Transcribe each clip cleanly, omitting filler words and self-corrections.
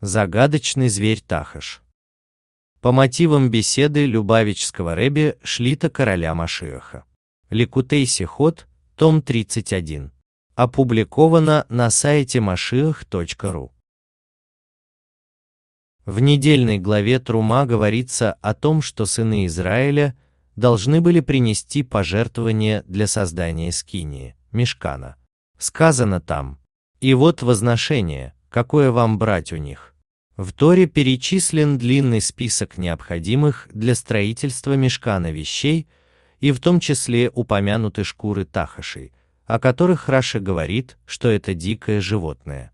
Загадочный зверь Тахаш. По мотивам беседы Любавического рэби Шлита короля Машиаха. Ликутей Сихот, том 31. Опубликовано на сайте mashiach.ru. В недельной главе Трума говорится о том, что сыны Израиля должны были принести пожертвования для создания скинии, мишкана. Сказано там: «И вот возношение, какое вам брать у них». В Торе перечислен длинный список необходимых для строительства мишкана вещей, и в том числе упомянуты шкуры тахашей, о которых Раши говорит, что это дикое животное.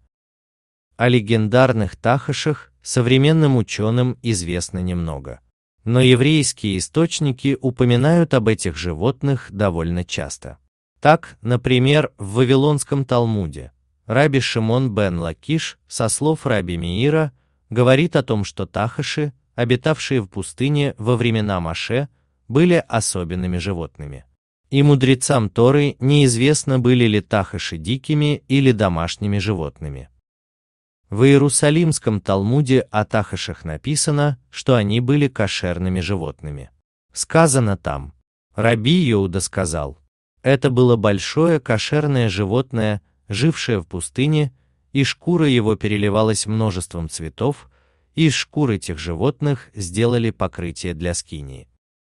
О легендарных тахашах современным ученым известно немного. Но еврейские источники упоминают об этих животных довольно часто. Так, например, в Вавилонском Талмуде Раби Шимон бен Лакиш со слов Раби Меира говорит о том, что тахаши, обитавшие в пустыне во времена Моше, были особенными животными. И мудрецам Торы неизвестно, были ли тахаши дикими или домашними животными. В Иерусалимском Талмуде о тахашах написано, что они были кошерными животными. Сказано там: «Раби Иуда сказал, это было большое кошерное животное, жившее в пустыне, и шкура его переливалась множеством цветов, и из шкур этих животных сделали покрытие для скинии».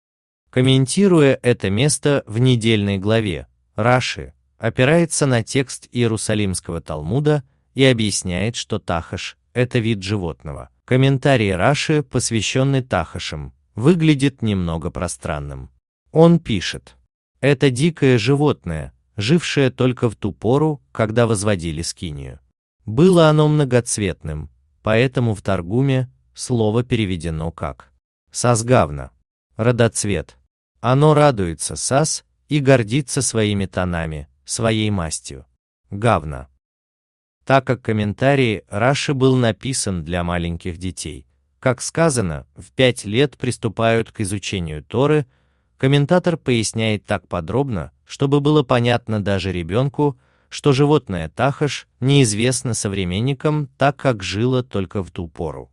Комментируя это место в недельной главе, Раши опирается на текст Иерусалимского Талмуда и объясняет, что тахаш – это вид животного. Комментарий Раши, посвященный тахашам, выглядит немного пространным. Он пишет: «Это дикое животное, жившее только в ту пору, когда возводили скинию. Было оно многоцветным, поэтому в Таргуме слово переведено как «сасгавна» – родоцвет. Оно радуется сас и гордится своими тонами, своей мастью. Гавна». Так как комментарий Раши был написан для маленьких детей, как сказано, в 5 лет приступают к изучению Торы, комментатор поясняет так подробно, чтобы было понятно даже ребенку, что животное тахаш неизвестно современникам, так как жило только в ту пору.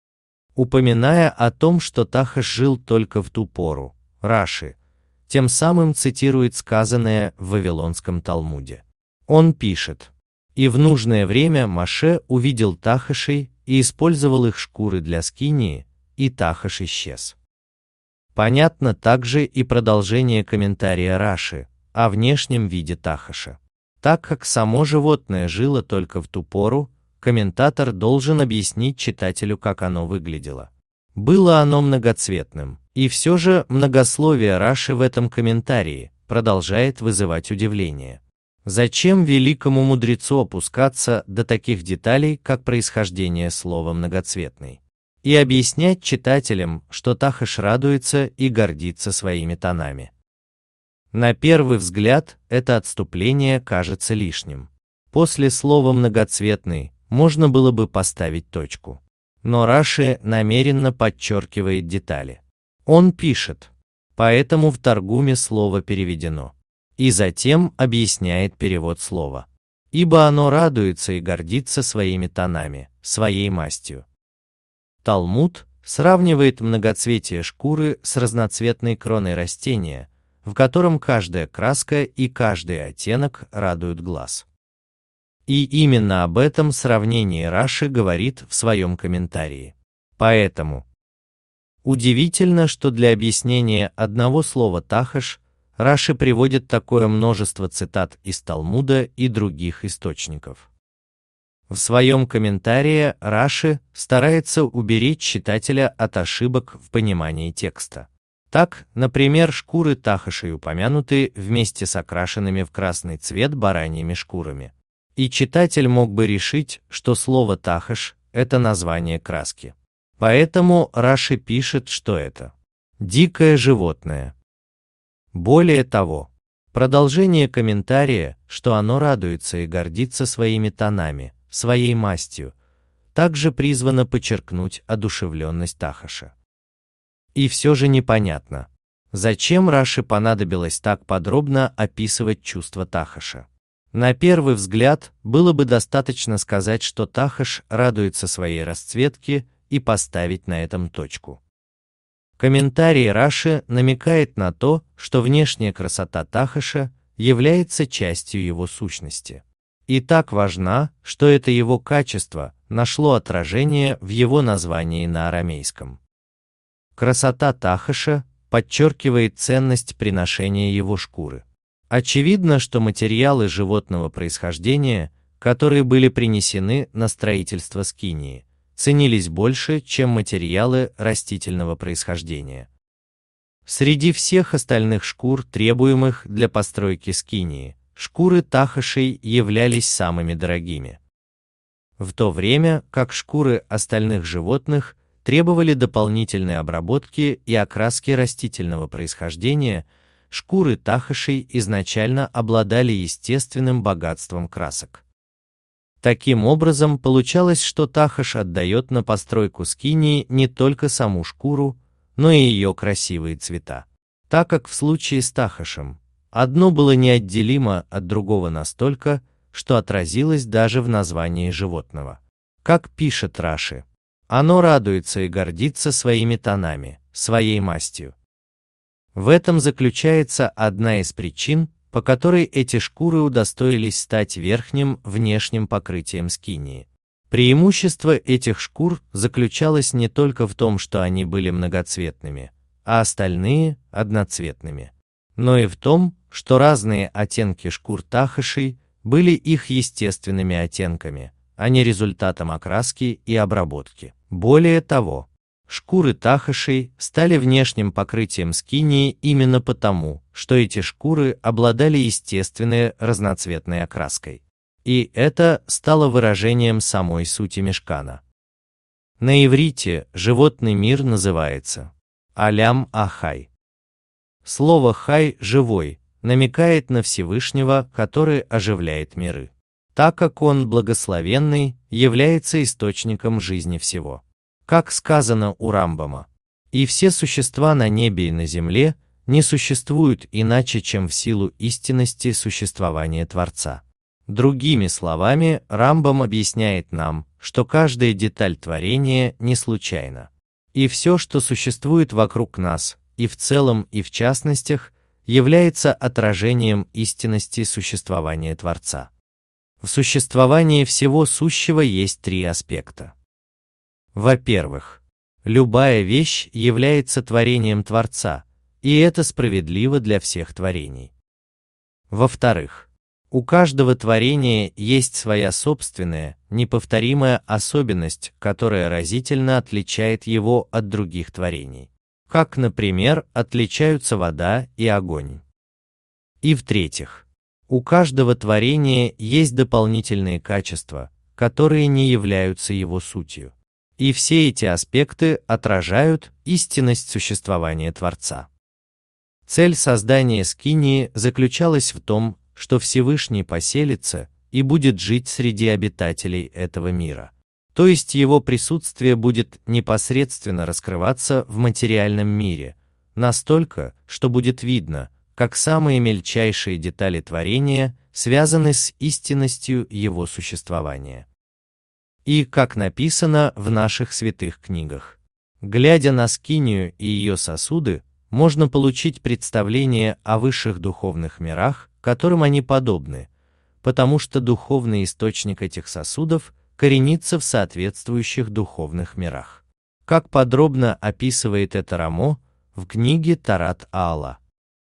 Упоминая о том, что тахаш жил только в ту пору, Раши тем самым цитирует сказанное в Вавилонском Талмуде. Он пишет: «И в нужное время Моше увидел тахашей и использовал их шкуры для скинии, и тахаш исчез». Понятно также и продолжение комментария Раши о внешнем виде тахаша. Так как само животное жило только в ту пору, комментатор должен объяснить читателю, как оно выглядело. Было оно многоцветным, и все же многословие Раши в этом комментарии продолжает вызывать удивление. Зачем великому мудрецу опускаться до таких деталей, как происхождение слова «многоцветный», и объяснять читателям, что тахаш радуется и гордится своими тонами? На первый взгляд, это отступление кажется лишним. После слова «многоцветный» можно было бы поставить точку. Но Раши намеренно подчеркивает детали. Он пишет: «Поэтому в Таргуме слово переведено». И затем объясняет перевод слова: «Ибо оно радуется и гордится своими тонами, своей мастью». Талмуд сравнивает многоцветие шкуры с разноцветной кроной растения, в котором каждая краска и каждый оттенок радуют глаз. И именно об этом сравнении Раши говорит в своем комментарии. Поэтому удивительно, что для объяснения одного слова «тахаш» Раши приводит такое множество цитат из Талмуда и других источников. В своем комментарии Раши старается уберечь читателя от ошибок в понимании текста. Так, например, шкуры тахашей упомянуты вместе с окрашенными в красный цвет бараньими шкурами. И читатель мог бы решить, что слово «тахаш» – это название краски. Поэтому Раши пишет, что это дикое животное. Более того, продолжение комментария, что оно радуется и гордится своими тонами, своей мастью, также призвано подчеркнуть одушевленность тахаша. И все же непонятно, зачем Раши понадобилось так подробно описывать чувства тахаша. На первый взгляд, было бы достаточно сказать, что Тахаш радуется своей расцветке и поставить на этом точку. Комментарий Раши намекает на то, что внешняя красота Тахаша является частью его сущности. И так важна, что это его качество нашло отражение в его названии на арамейском. Красота Тахаша подчеркивает ценность приношения его шкуры. Очевидно, что материалы животного происхождения, которые были принесены на строительство скинии, ценились больше, чем материалы растительного происхождения. Среди всех остальных шкур, требуемых для постройки скинии, шкуры Тахашей являлись самыми дорогими. В то время как шкуры остальных животных требовали дополнительной обработки и окраски растительного происхождения, шкуры Тахашей изначально обладали естественным богатством красок. Таким образом, получалось, что Тахаш отдает на постройку скинии не только саму шкуру, но и ее красивые цвета. Так как в случае с Тахашем одно было неотделимо от другого настолько, что отразилось даже в названии животного. Как пишет Раши, оно радуется и гордится своими тонами, своей мастью. В этом заключается одна из причин, по которой эти шкуры удостоились стать верхним внешним покрытием скинии. Преимущество этих шкур заключалось не только в том, что они были многоцветными, а остальные – одноцветными, но и в том, что разные оттенки шкур Тахашей были их естественными оттенками, а не результатом окраски и обработки. Более того, шкуры Тахашей стали внешним покрытием скинии именно потому, что эти шкуры обладали естественной разноцветной окраской. И это стало выражением самой сути мишкана. На иврите животный мир называется Алям Ахай. Слово «хай» – «живой» намекает на Всевышнего, который оживляет миры, так как Он благословенный, является источником жизни всего. Как сказано у Рамбама, «И все существа на небе и на земле не существуют иначе, чем в силу истинности существования Творца». Другими словами, Рамбам объясняет нам, что каждая деталь творения не случайна. И все, что существует вокруг нас, и в целом, и в частностях, является отражением истинности существования Творца. В существовании всего сущего есть три аспекта. Во-первых, любая вещь является творением Творца, и это справедливо для всех творений. Во-вторых, у каждого творения есть своя собственная, неповторимая особенность, которая разительно отличает его от других творений, как, например, отличаются вода и огонь. И в-третьих, у каждого творения есть дополнительные качества, которые не являются его сутью. И все эти аспекты отражают истинность существования Творца. Цель создания скинии заключалась в том, что Всевышний поселится и будет жить среди обитателей этого мира. То есть его присутствие будет непосредственно раскрываться в материальном мире, настолько, что будет видно, как самые мельчайшие детали творения связаны с истинностью его существования. И, как написано в наших святых книгах, глядя на скинию и ее сосуды, можно получить представление о высших духовных мирах, которым они подобны, потому что духовный источник этих сосудов коренится в соответствующих духовных мирах. Как подробно описывает это Рамо в книге Тарат Аала.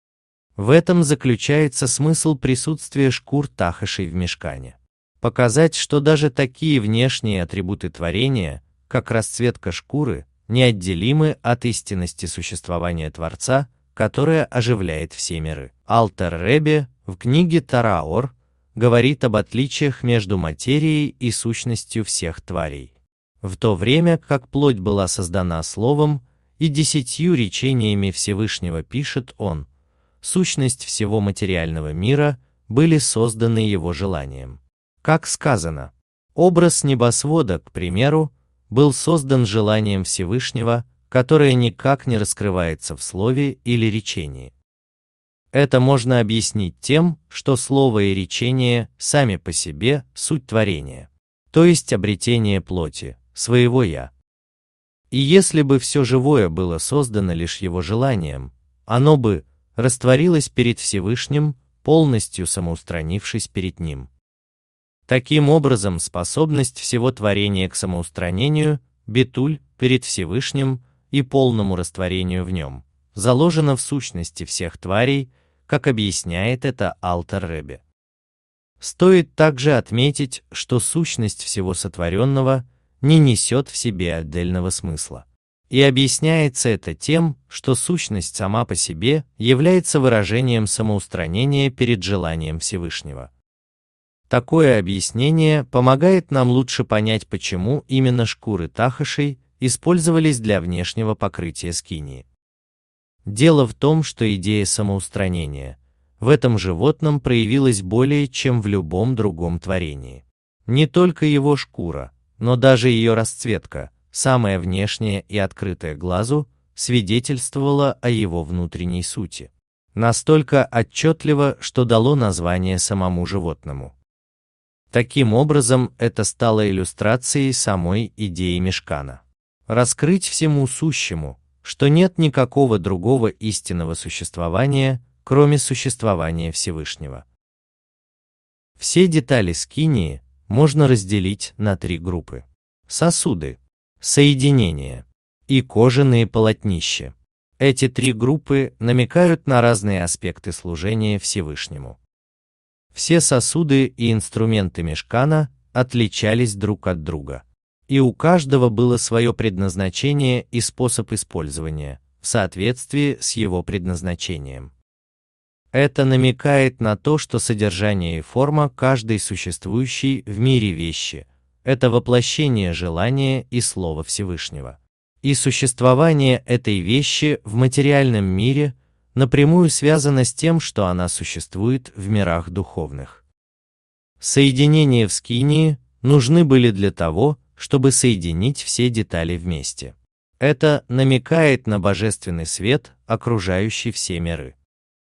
В этом заключается смысл присутствия шкур Тахашей в мишкане. Показать, что даже такие внешние атрибуты творения, как расцветка шкуры, неотделимы от истинности существования Творца, которая оживляет все миры. Алтер Ребе в книге Тараор говорит об отличиях между материей и сущностью всех тварей. В то время как плоть была создана Словом и 10 речениями Всевышнего, пишет он, сущность всего материального мира были созданы его желанием. Как сказано, образ небосвода, к примеру, был создан желанием Всевышнего, которое никак не раскрывается в слове или речении. Это можно объяснить тем, что слово и речение сами по себе суть творения, то есть обретение плоти, своего «я». И если бы все живое было создано лишь его желанием, оно бы растворилось перед Всевышним, полностью самоустранившись перед ним. Таким образом, способность всего творения к самоустранению, битуль, перед Всевышним и полному растворению в нем, заложена в сущности всех тварей, как объясняет это Алтер Ребе. Стоит также отметить, что сущность всего сотворенного не несет в себе отдельного смысла. И объясняется это тем, что сущность сама по себе является выражением самоустранения перед желанием Всевышнего. Такое объяснение помогает нам лучше понять, почему именно шкуры тахашей использовались для внешнего покрытия скинии. Дело в том, что идея самоустранения в этом животном проявилась более чем в любом другом творении. Не только его шкура, но даже ее расцветка, самая внешняя и открытая глазу, свидетельствовала о его внутренней сути. Настолько отчетливо, что дало название самому животному. Таким образом, это стало иллюстрацией самой идеи Мишкана. Раскрыть всему сущему, что нет никакого другого истинного существования, кроме существования Всевышнего. Все детали скинии можно разделить на три группы: сосуды, соединения и кожаные полотнища. Эти три группы намекают на разные аспекты служения Всевышнему. Все сосуды и инструменты мишкана отличались друг от друга, и у каждого было свое предназначение и способ использования, в соответствии с его предназначением. Это намекает на то, что содержание и форма каждой существующей в мире вещи – это воплощение желания и слова Всевышнего. И существование этой вещи в материальном мире напрямую связано с тем, что она существует в мирах духовных. Соединения в скинии нужны были для того, чтобы соединить все детали вместе. Это намекает на божественный свет, окружающий все миры.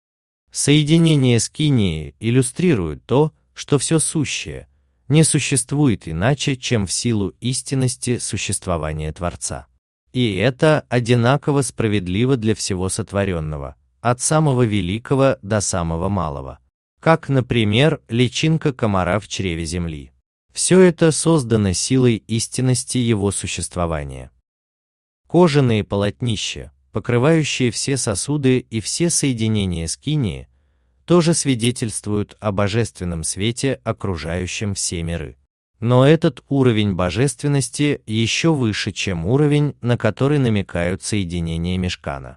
Соединение скинии иллюстрирует то, что все сущее не существует иначе, чем в силу истинности существования Творца. И это одинаково справедливо для всего сотворенного, от самого великого до самого малого, как, например, личинка комара в чреве земли. Все это создано силой истинности его существования. Кожаные полотнища, покрывающие все сосуды и все соединения скинии, тоже свидетельствуют о божественном свете, окружающем все миры. Но этот уровень божественности еще выше, чем уровень, на который намекают соединения мишкана.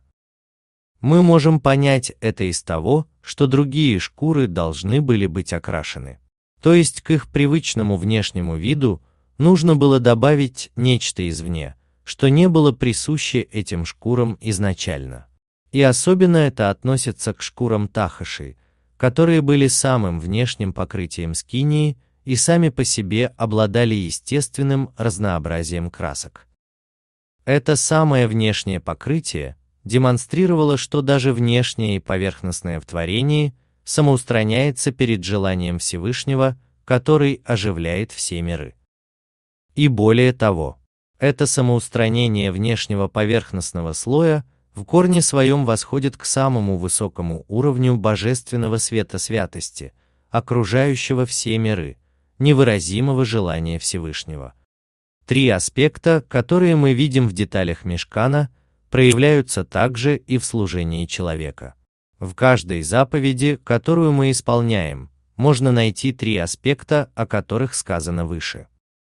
Мы можем понять это из того, что другие шкуры должны были быть окрашены. То есть к их привычному внешнему виду нужно было добавить нечто извне, что не было присуще этим шкурам изначально. И особенно это относится к шкурам тахаши, которые были самым внешним покрытием скинии и сами по себе обладали естественным разнообразием красок. Это самое внешнее покрытие демонстрировало, что даже внешнее и поверхностное в творении самоустраняется перед желанием Всевышнего, который оживляет все миры. И более того, это самоустранение внешнего поверхностного слоя в корне своем восходит к самому высокому уровню божественного света святости, окружающего все миры, невыразимого желания Всевышнего. Три аспекта, которые мы видим в деталях мишкана, проявляются также и в служении человека. В каждой заповеди, которую мы исполняем, можно найти три аспекта, о которых сказано выше.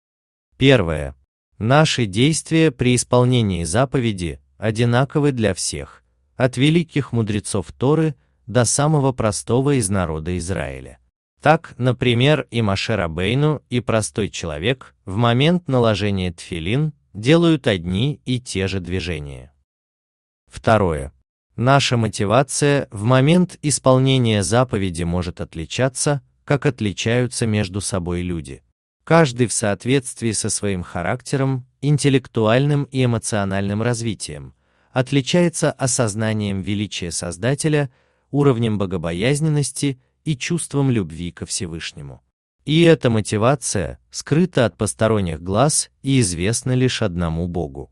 Первое. Наши действия при исполнении заповеди одинаковы для всех, от великих мудрецов Торы до самого простого из народа Израиля. Так, например, и Моше Рабейну, и простой человек в момент наложения тфилин делают одни и те же движения. Второе. Наша мотивация в момент исполнения заповеди может отличаться, как отличаются между собой люди. Каждый в соответствии со своим характером, интеллектуальным и эмоциональным развитием, отличается осознанием величия Создателя, уровнем богобоязненности и чувством любви ко Всевышнему. И эта мотивация скрыта от посторонних глаз и известна лишь одному Богу.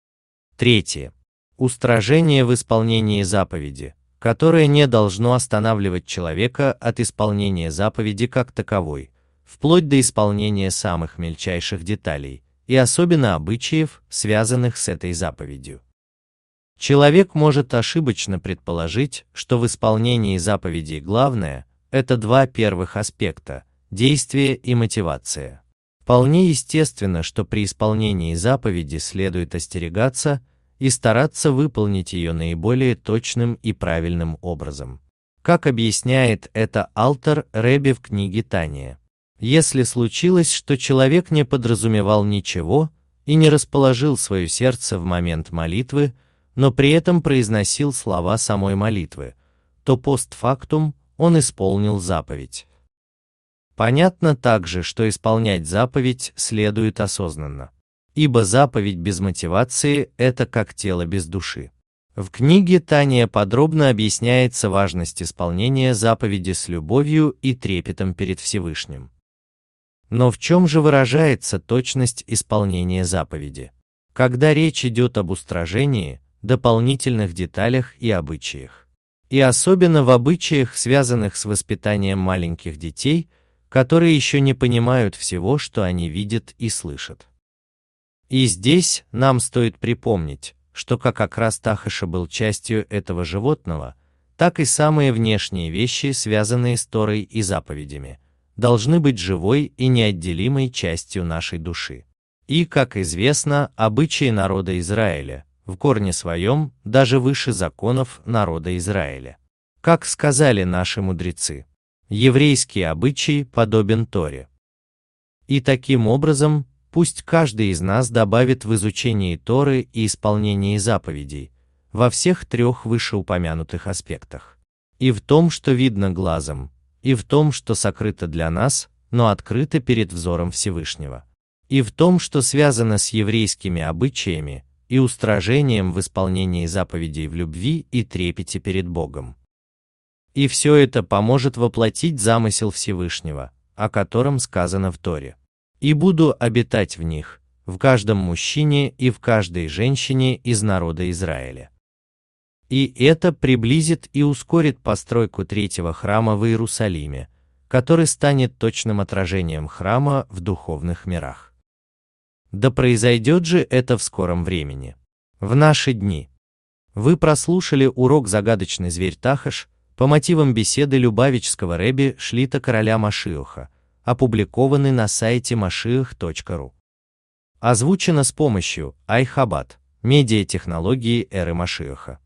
Третье. Устражение в исполнении заповеди, которое не должно останавливать человека от исполнения заповеди как таковой, вплоть до исполнения самых мельчайших деталей, и особенно обычаев, связанных с этой заповедью. Человек может ошибочно предположить, что в исполнении заповедей главное – это два первых аспекта – действие и мотивация. Вполне естественно, что при исполнении заповеди следует остерегаться и стараться выполнить ее наиболее точным и правильным образом. Как объясняет это Алтер Ребе в книге Тания. Если случилось, что человек не подразумевал ничего и не расположил свое сердце в момент молитвы, но при этом произносил слова самой молитвы, то постфактум он исполнил заповедь. Понятно также, что исполнять заповедь следует осознанно. Ибо заповедь без мотивации – это как тело без души. В книге Тания подробно объясняется важность исполнения заповеди с любовью и трепетом перед Всевышним. Но в чем же выражается точность исполнения заповеди? Когда речь идет об устражении, дополнительных деталях и обычаях. И особенно в обычаях, связанных с воспитанием маленьких детей, которые еще не понимают всего, что они видят и слышат. И здесь нам стоит припомнить, что как окрас Тахаша был частью этого животного, так и самые внешние вещи, связанные с Торой и заповедями, должны быть живой и неотделимой частью нашей души. И, как известно, обычаи народа Израиля в корне своем даже выше законов народа Израиля. Как сказали наши мудрецы, еврейский обычай подобен Торе. И таким образом, пусть каждый из нас добавит в изучении Торы и исполнении заповедей во всех трех вышеупомянутых аспектах. И в том, что видно глазом, и в том, что сокрыто для нас, но открыто перед взором Всевышнего, и в том, что связано с еврейскими обычаями и устражением в исполнении заповедей в любви и трепете перед Богом. И все это поможет воплотить замысел Всевышнего, о котором сказано в Торе. «И буду обитать в них, в каждом мужчине и в каждой женщине из народа Израиля». И это приблизит и ускорит постройку третьего храма в Иерусалиме, который станет точным отражением храма в духовных мирах. Да произойдет же это в скором времени. В наши дни. Вы прослушали урок «Загадочный зверь Тахаш» по мотивам беседы Любавичского Ребби Шлита короля Машиаха, опубликованный на сайте mashiach.ru. Озвучено с помощью iChabad, медиатехнологии эры Машиаха.